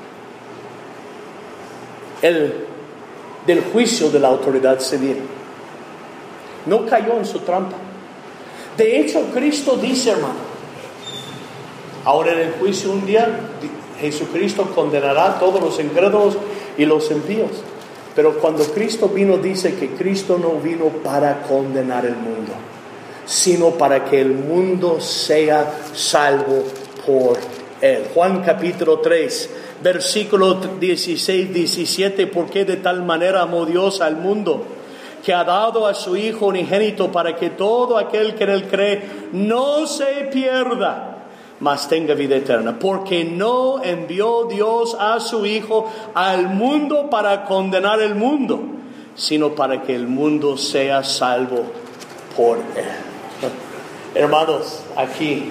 del juicio de la autoridad civil, no cayó en su trampa. De hecho, Cristo dice, hermano, ahora en el juicio un día Jesucristo condenará a todos los incrédulos y los impíos. Pero cuando Cristo vino, dice que Cristo no vino para condenar el mundo, sino para que el mundo sea salvo por Él. Juan capítulo 3, versículo 16, 17. Porque de tal manera amó Dios al mundo, que ha dado a su Hijo unigénito, para que todo aquel que en Él cree no se pierda, mas tenga vida eterna. Porque no envió Dios a su Hijo al mundo para condenar el mundo, sino para que el mundo sea salvo por Él. Hermanos, aquí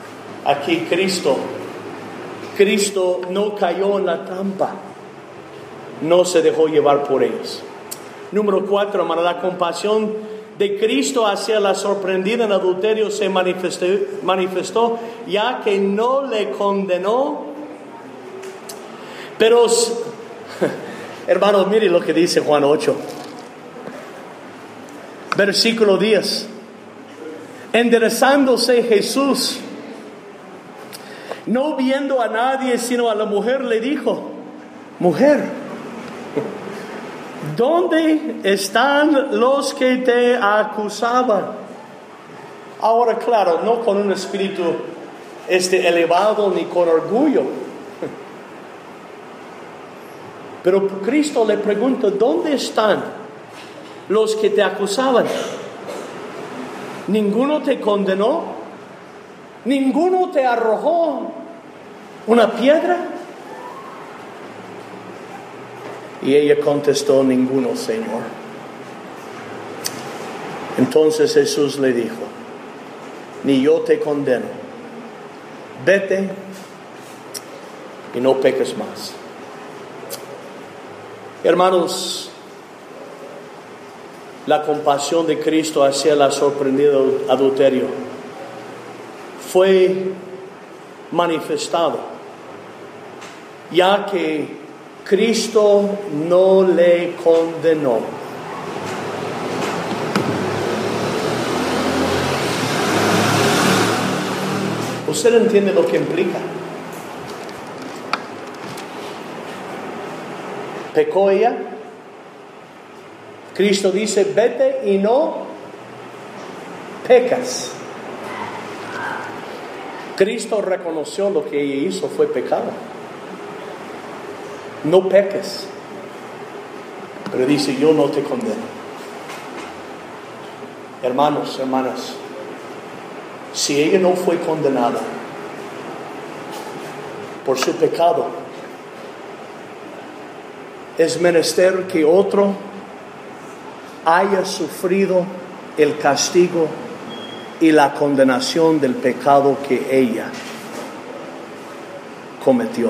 Cristo no cayó en la trampa, no se dejó llevar por ellos. Número 4, hermano, la compasión de Cristo hacia la sorprendida en adulterio se manifestó, ya que no le condenó. Pero, hermanos, mire lo que dice Juan 8, versículo 10. Enderezándose Jesús, no viendo a nadie sino a la mujer, le dijo: mujer, ¿dónde están los que te acusaban? Ahora, claro, no con un espíritu elevado ni con orgullo. Pero Cristo le pregunta: ¿dónde están los que te acusaban? ¿Ninguno te condenó? ¿Ninguno te arrojó una piedra? Y ella contestó: ninguno, Señor. Entonces Jesús le dijo: ni yo te condeno. Vete y no peques más. Hermanos, la compasión de Cristo hacia la sorprendida adulterio fue manifestado, ya que Cristo no le condenó. ¿Usted entiende lo que implica? ¿Pecó ella? Cristo dice, vete y no pecas. Cristo reconoció lo que ella hizo fue pecado. No peques. Pero dice, yo no te condeno. Hermanos, hermanas, si ella no fue condenada por su pecado, es menester que otro haya sufrido el castigo y la condenación del pecado que ella cometió.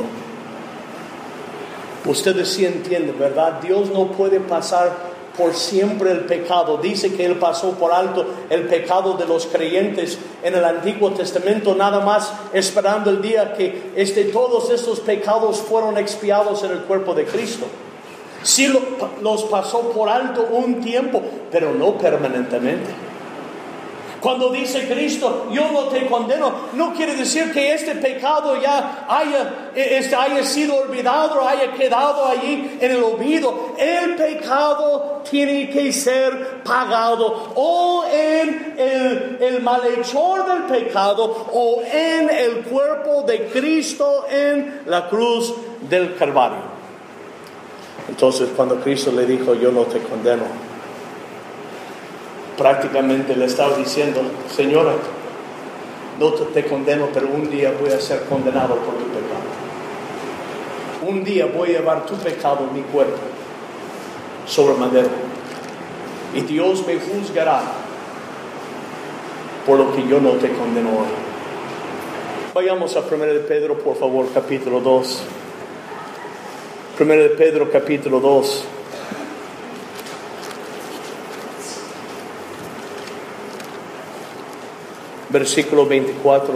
Ustedes sí entienden, ¿verdad? Dios no puede pasar por siempre el pecado. Dice que Él pasó por alto el pecado de los creyentes en el Antiguo Testamento, nada más esperando el día que todos estos pecados fueron expiados en el cuerpo de Cristo. Sí los pasó por alto un tiempo, pero no permanentemente. Cuando dice Cristo, yo no te condeno, no quiere decir que este pecado ya haya sido olvidado, haya quedado allí en el olvido. El pecado tiene que ser pagado o en el malhechor del pecado o en el cuerpo de Cristo en la cruz del Calvario. Entonces, cuando Cristo le dijo, yo no te condeno, prácticamente le estaba diciendo, Señora, no te condeno, pero un día voy a ser condenado por tu pecado. Un día voy a llevar tu pecado en mi cuerpo sobre madero. Y Dios me juzgará por lo que yo no te condeno hoy. Vayamos a 1 de Pedro, por favor, capítulo 2. 1 de Pedro, capítulo 2. Versículo 24.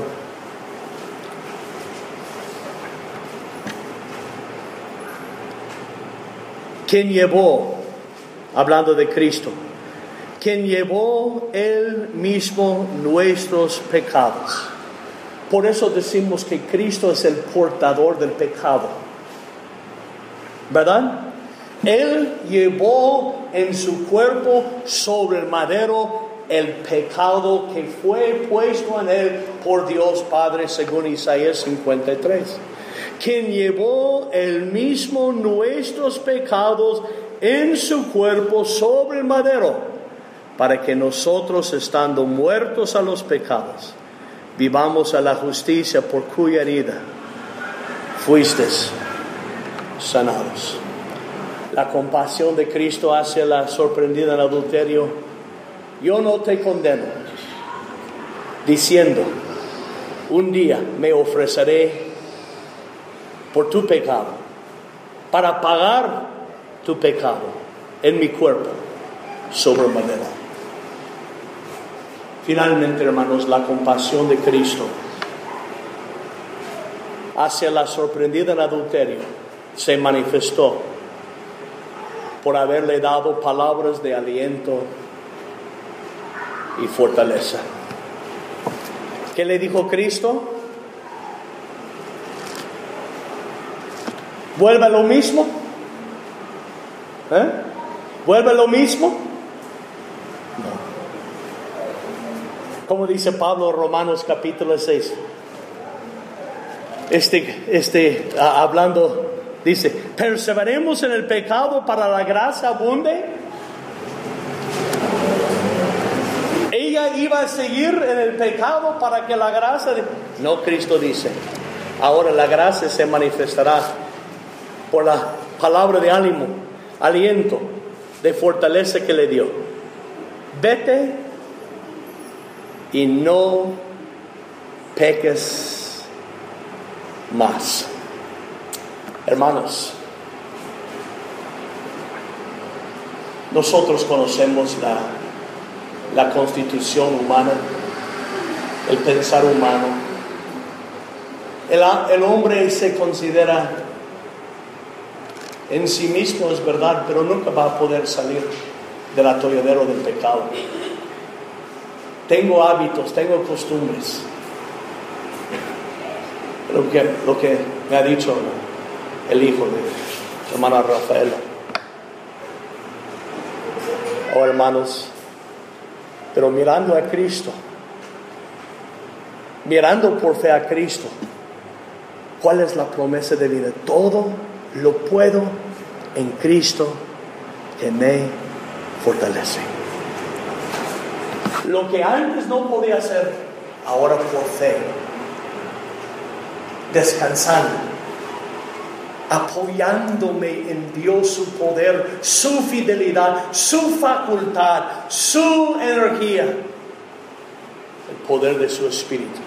¿Quién llevó, hablando de Cristo, quien llevó Él mismo nuestros pecados? Por eso decimos que Cristo es el portador del pecado, ¿verdad? Él llevó en su cuerpo sobre el madero el pecado que fue puesto en Él por Dios Padre, según Isaías 53. Quien llevó Él mismo nuestros pecados en su cuerpo sobre el madero, para que nosotros, estando muertos a los pecados, vivamos a la justicia, por cuya herida fuisteis sanados. La compasión de Cristo hacia la sorprendida en adulterio. Yo no te condeno, diciendo, un día me ofreceré por tu pecado, para pagar tu pecado en mi cuerpo sobre madera. Finalmente, hermanos, la compasión de Cristo hacia la sorprendida en adulterio se manifestó por haberle dado palabras de aliento y fortaleza. ¿Qué le dijo Cristo? ¿Vuelve a lo mismo? ¿Vuelve a lo mismo? No. Como dice Pablo en Romanos capítulo 6. Hablando, dice, perseveremos en el pecado para la gracia abunde. Ella iba a seguir en el pecado para que la gracia No, Cristo dice, ahora la gracia se manifestará por la palabra de ánimo, aliento, de fortaleza que le dio. Vete y no peques más. Hermanos, nosotros conocemos la constitución humana, el pensar humano. El hombre se considera en sí mismo, es verdad, pero nunca va a poder salir del atolladero del pecado. Tengo hábitos, tengo costumbres. lo que me ha dicho el hijo de hermana Rafaela. Oh, hermanos, pero mirando a Cristo, mirando por fe a Cristo, ¿cuál es la promesa de vida? Todo lo puedo en Cristo que me fortalece. Lo que antes no podía hacer, ahora por fe, descansando, apoyándome en Dios, su poder, su fidelidad, su facultad, su energía, el poder de su Espíritu.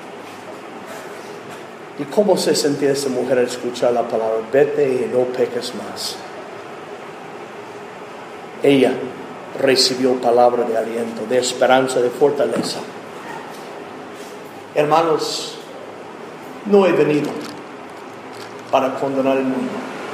¿Y cómo se sentía esa mujer al escuchar la palabra? Vete y no peques más. Ella recibió palabra de aliento, de esperanza, de fortaleza. Hermanos, no he venido para condenar el mundo,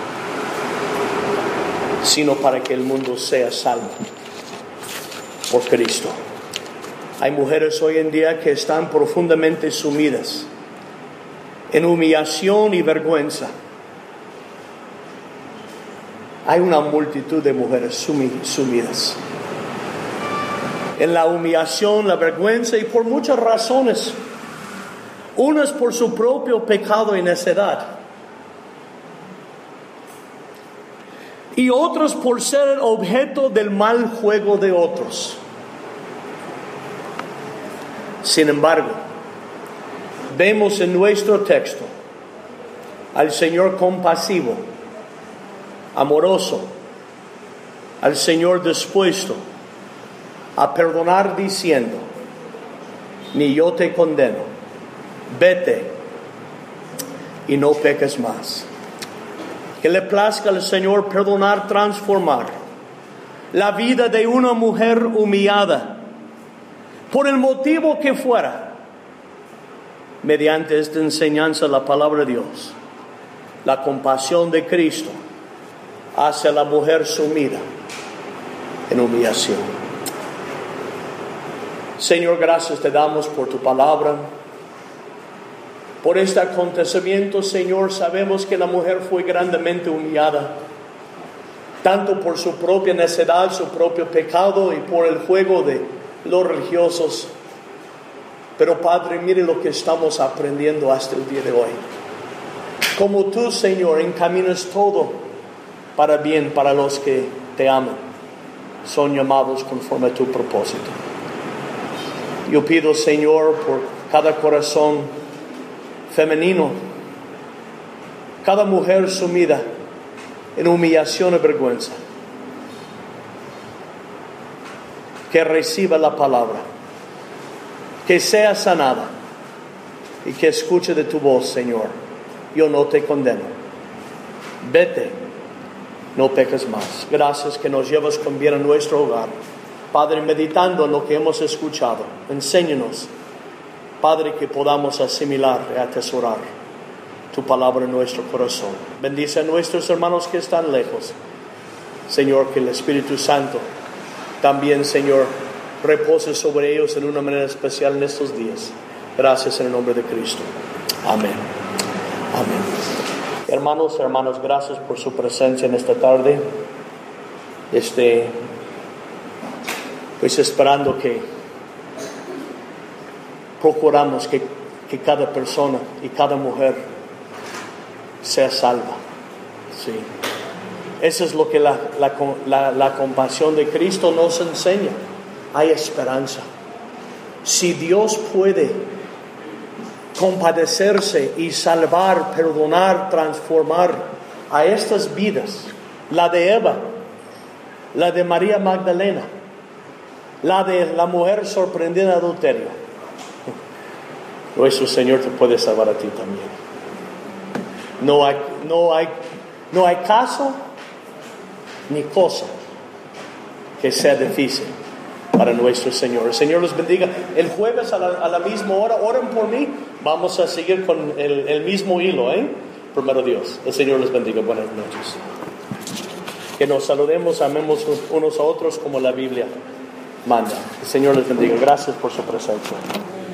sino para que el mundo sea salvo por Cristo. Hay mujeres hoy en día que están profundamente sumidas en humillación y vergüenza. Hay una multitud de mujeres sumidas en la humillación, la vergüenza, y por muchas razones. Unas por su propio pecado y necedad, y otros por ser objeto del mal juego de otros. Sin embargo, vemos en nuestro texto al Señor compasivo, amoroso, al Señor dispuesto a perdonar, diciendo: ni yo te condeno, vete y no peques más. Que le plazca al Señor perdonar, transformar la vida de una mujer humillada, por el motivo que fuera, mediante esta enseñanza de la palabra de Dios. La compasión de Cristo hacia la mujer sumida en humillación. Señor, gracias te damos por tu palabra. Por este acontecimiento, Señor, sabemos que la mujer fue grandemente humillada, tanto por su propia necedad, su propio pecado, y por el juego de los religiosos. Pero Padre, mire lo que estamos aprendiendo hasta el día de hoy. Como tú, Señor, encaminas todo para bien para los que te aman, son llamados conforme a tu propósito. Yo pido, Señor, por cada corazón femenino, cada mujer sumida en humillación y vergüenza, que reciba la palabra, que sea sanada y que escuche de tu voz: Señor, yo no te condeno, vete, no peques más. Gracias que nos llevas con bien a nuestro hogar. Padre, meditando en lo que hemos escuchado, enséñanos, Padre, que podamos asimilar y atesorar tu palabra en nuestro corazón. Bendice a nuestros hermanos que están lejos. Señor, que el Espíritu Santo también, Señor, repose sobre ellos en una manera especial en estos días. Gracias en el nombre de Cristo. Amén. Amén. Hermanos, hermanas, gracias por su presencia en esta tarde. Pues esperando que procuramos que cada persona y cada mujer sea salva. Sí. Eso es lo que la compasión de Cristo nos enseña. Hay esperanza. Si Dios puede compadecerse y salvar, perdonar, transformar a estas vidas, la de Eva, la de María Magdalena, la de la mujer sorprendida en adulterio, nuestro Señor te puede salvar a ti también. No hay caso ni cosa que sea difícil para nuestro Señor. El Señor los bendiga. El jueves a la misma hora, oren por mí. Vamos a seguir con el mismo hilo, primero Dios. El Señor los bendiga. Buenas noches. Que nos saludemos, amemos unos a otros como la Biblia manda. El Señor les bendiga. Gracias por su presencia.